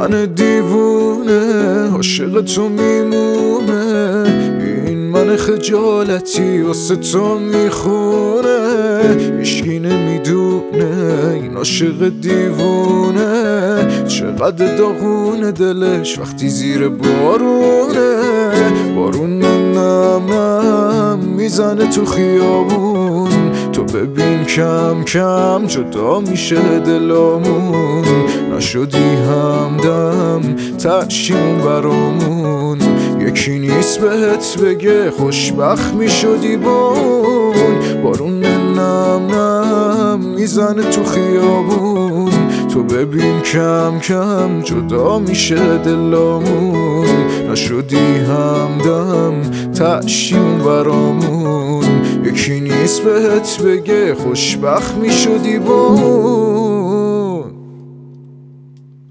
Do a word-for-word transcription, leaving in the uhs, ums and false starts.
من دیوونه عاشق تو میمونه، این من خجالتی واسه تو میخونه. هیچکی نمیدونه این عاشق دیوونه چقدر داغونه دلش وقتی زیر بارونه. بارون نم نم میزنه تو خیابون، تو ببین کم کم جدا میشه دلامون. نشدی همدم تشیم برامون، یکی نیست بهت بگه خوشبخت میشدی بون. بارون نم نم میزنه تو خیابون، تو ببین کم کم جدا میشه دلامون. نشدی همدم تشیم برامون، یکی نیست بهت بگه خوشبخت میشدی بون.